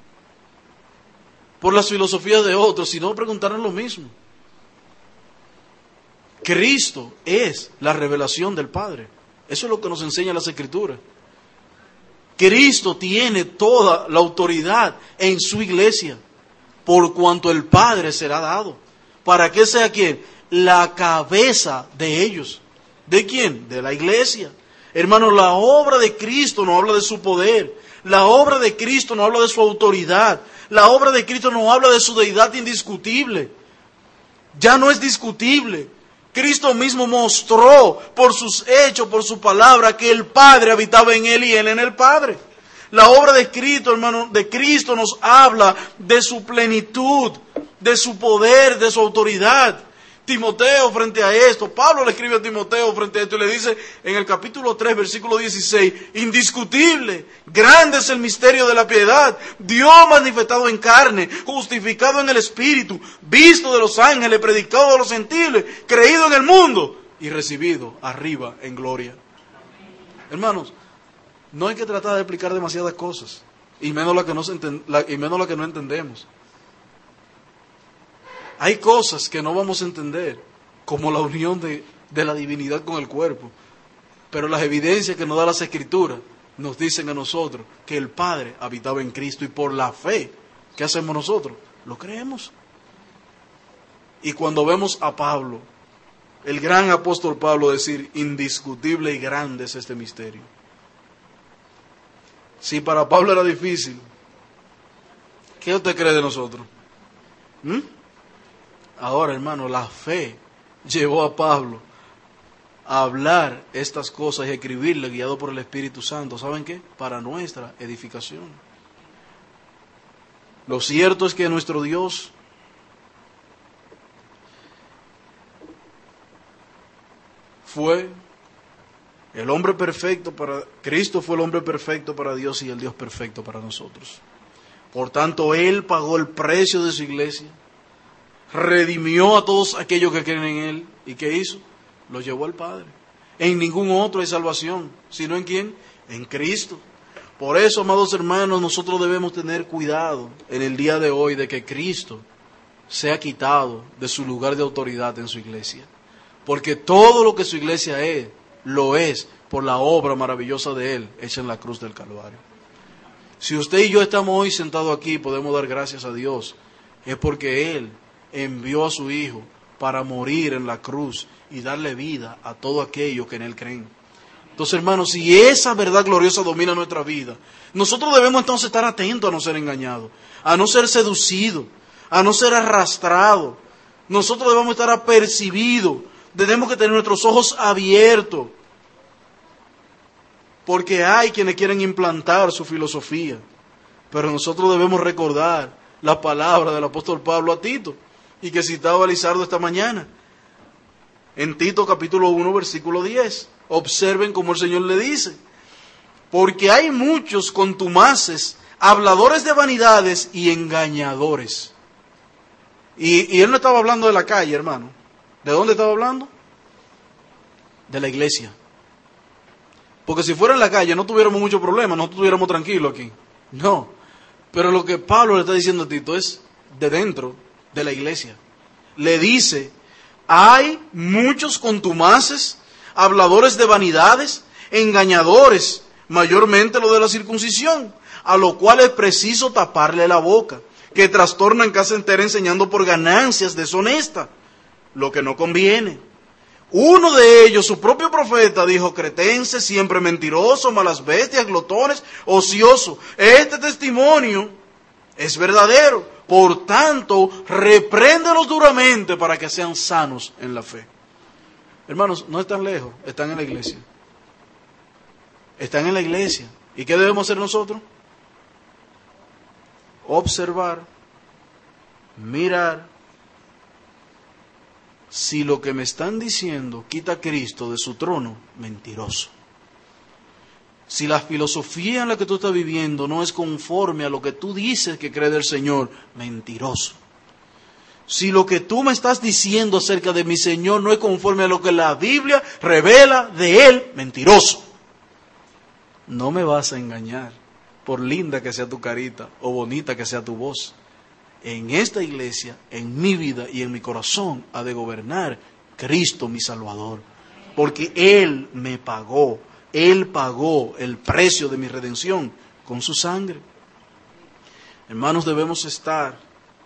por las filosofías de otros, sino preguntarnos lo mismo. Cristo es la revelación del Padre. Eso es lo que nos enseña las Escrituras. Cristo tiene toda la autoridad en su iglesia, por cuanto el Padre será dado. ¿Para que sea quién? La cabeza de ellos. ¿De quién? De la iglesia. Hermanos, la obra de Cristo nos habla de su poder. La obra de Cristo nos habla de su autoridad. La obra de Cristo nos habla de su deidad indiscutible. Ya no es discutible. Cristo mismo mostró por sus hechos, por su palabra, que el Padre habitaba en Él y Él en el Padre. La obra de Cristo, hermano, de Cristo nos habla de su plenitud, de su poder, de su autoridad. Timoteo, frente a esto, Pablo le escribe a Timoteo frente a esto y le dice en el capítulo tres, versículo dieciséis, indiscutible, grande es el misterio de la piedad, Dios manifestado en carne, justificado en el Espíritu, visto de los ángeles, predicado de los gentiles, creído en el mundo y recibido arriba en gloria. Hermanos, no hay que tratar de explicar demasiadas cosas, y menos la que no, se enten- la, y menos la que no entendemos. Hay cosas que no vamos a entender, como la unión de, de la divinidad con el cuerpo. Pero las evidencias que nos da las Escrituras nos dicen a nosotros que el Padre habitaba en Cristo, y por la fe, ¿qué hacemos nosotros? Lo creemos. Y cuando vemos a Pablo, el gran apóstol Pablo, decir, indiscutible y grande es este misterio. Si para Pablo era difícil, ¿qué usted cree de nosotros? ¿Mm? Ahora, hermano, la fe llevó a Pablo a hablar estas cosas y a escribirle, guiado por el Espíritu Santo. ¿Saben qué? Para nuestra edificación. Lo cierto es que nuestro Dios fue el hombre perfecto para Cristo, fue el hombre perfecto para Dios y el Dios perfecto para nosotros. Por tanto, Él pagó el precio de su iglesia, redimió a todos aquellos que creen en Él. ¿Y qué hizo? Lo llevó al Padre. En ningún otro hay salvación, sino en quién, en Cristo. Por eso, amados hermanos, nosotros debemos tener cuidado en el día de hoy de que Cristo sea quitado de su lugar de autoridad en su iglesia. Porque todo lo que su iglesia es, lo es por la obra maravillosa de Él, hecha en la cruz del Calvario. Si usted y yo estamos hoy sentados aquí y podemos dar gracias a Dios, es porque Él envió a su Hijo para morir en la cruz y darle vida a todo aquello que en Él creen. Entonces, hermanos, si esa verdad gloriosa domina nuestra vida, nosotros debemos entonces estar atentos a no ser engañados, a no ser seducidos, a no ser arrastrados. Nosotros debemos estar apercibidos, tenemos que tener nuestros ojos abiertos, porque hay quienes quieren implantar su filosofía, pero nosotros debemos recordar la palabra del apóstol Pablo a Tito, y que citaba Lizardo esta mañana, en Tito capítulo uno, versículo diez. Observen cómo el Señor le dice, porque hay muchos contumaces, habladores de vanidades y engañadores. Y, y él no estaba hablando de la calle, hermano. ¿De dónde estaba hablando? De la iglesia. Porque si fuera en la calle no tuviéramos mucho problema, no estuviéramos tranquilos aquí. No. Pero lo que Pablo le está diciendo a Tito es de dentro de la iglesia. Le dice, hay muchos contumaces, habladores de vanidades, engañadores, mayormente lo de la circuncisión, a lo cual es preciso taparle la boca, que trastornan casa entera enseñando por ganancias deshonestas, lo que no conviene. Uno de ellos, su propio profeta, dijo: cretense, siempre mentiroso, malas bestias, glotones, ocioso. Este testimonio es verdadero. Por tanto, repréndelos duramente para que sean sanos en la fe. Hermanos, no están lejos, están en la iglesia. Están en la iglesia. ¿Y qué debemos hacer nosotros? Observar, mirar. Si lo que me están diciendo quita a Cristo de su trono, mentiroso. Si la filosofía en la que tú estás viviendo no es conforme a lo que tú dices que cree del Señor, mentiroso. Si lo que tú me estás diciendo acerca de mi Señor no es conforme a lo que la Biblia revela de Él, mentiroso. No me vas a engañar, por linda que sea tu carita o bonita que sea tu voz. En esta iglesia, en mi vida y en mi corazón, ha de gobernar Cristo mi Salvador. Porque Él me pagó, Él pagó el precio de mi redención con su sangre. Hermanos, debemos estar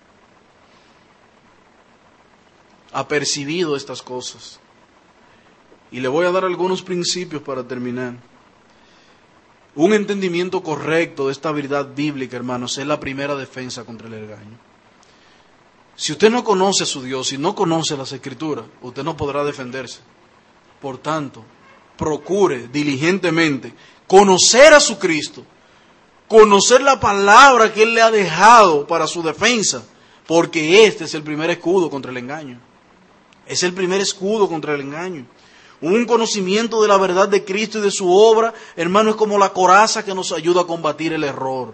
apercibidos de estas cosas. Y le voy a dar algunos principios para terminar. Un entendimiento correcto de esta verdad bíblica, hermanos, es la primera defensa contra el engaño. Si usted no conoce a su Dios y no conoce las Escrituras, usted no podrá defenderse. Por tanto, procure diligentemente conocer a su Cristo, conocer la palabra que Él le ha dejado para su defensa, porque este es el primer escudo contra el engaño. Es el primer escudo contra el engaño. Un conocimiento de la verdad de Cristo y de su obra, hermano, es como la coraza que nos ayuda a combatir el error.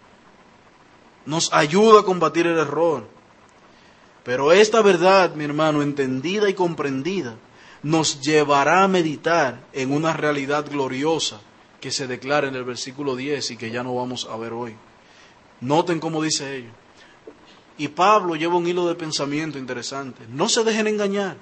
Nos ayuda a combatir el error. Pero esta verdad, mi hermano, entendida y comprendida, nos llevará a meditar en una realidad gloriosa que se declara en el versículo diez y que ya no vamos a ver hoy. Noten cómo dice ello. Y Pablo lleva un hilo de pensamiento interesante. No se dejen engañar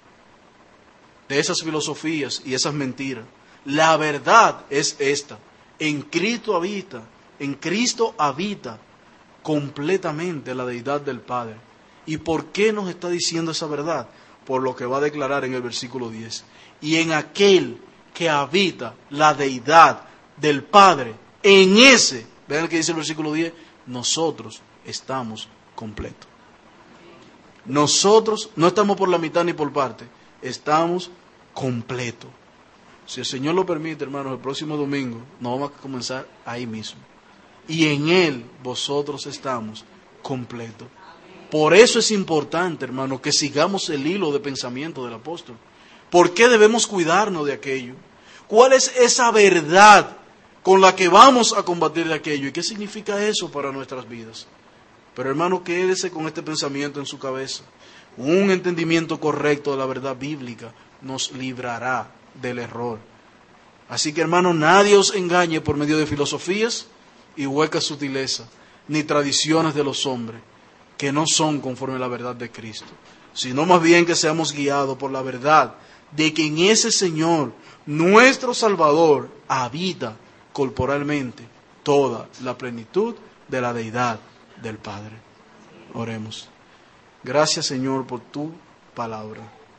de esas filosofías y esas mentiras. La verdad es esta. En Cristo habita, en Cristo habita completamente la deidad del Padre. ¿Y por qué nos está diciendo esa verdad? Por lo que va a declarar en el versículo diez. Y en aquel que habita la deidad del Padre, en ese, vean lo que dice el versículo diez, nosotros estamos completos. Nosotros no estamos por la mitad ni por parte, estamos completos. Si el Señor lo permite, hermanos, el próximo domingo nos vamos a comenzar ahí mismo. Y en Él vosotros estamos completos. Por eso es importante, hermano, que sigamos el hilo de pensamiento del apóstol. ¿Por qué debemos cuidarnos de aquello? ¿Cuál es esa verdad con la que vamos a combatir de aquello? ¿Y qué significa eso para nuestras vidas? Pero, hermano, quédese con este pensamiento en su cabeza. Un entendimiento correcto de la verdad bíblica nos librará del error. Así que, hermano, nadie os engañe por medio de filosofías y huecas sutilezas, ni tradiciones de los hombres, que no son conforme a la verdad de Cristo, sino más bien que seamos guiados por la verdad de que en ese Señor, nuestro Salvador, habita corporalmente toda la plenitud de la deidad del Padre. Oremos. Gracias, Señor, por tu palabra.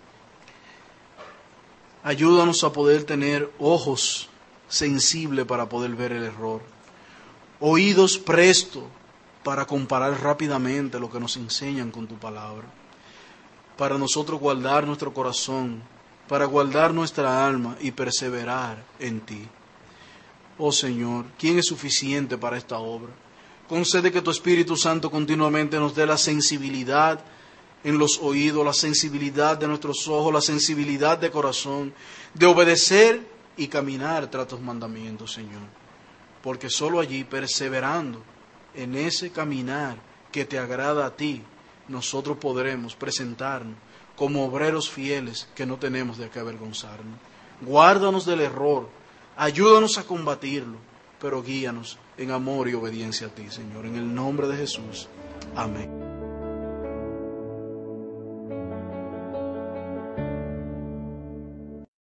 Ayúdanos a poder tener ojos sensibles para poder ver el error, oídos prestos para comparar rápidamente lo que nos enseñan con tu palabra, para nosotros guardar nuestro corazón, para guardar nuestra alma y perseverar en ti. Oh Señor, ¿quién es suficiente para esta obra? Concede que tu Espíritu Santo continuamente nos dé la sensibilidad en los oídos, la sensibilidad de nuestros ojos, la sensibilidad de corazón, de obedecer y caminar tras tus mandamientos, Señor. Porque solo allí, perseverando en ese caminar que te agrada a ti, nosotros podremos presentarnos como obreros fieles que no tenemos de qué avergonzarnos. Guárdanos del error, ayúdanos a combatirlo, pero guíanos en amor y obediencia a ti, Señor. En el nombre de Jesús. Amén.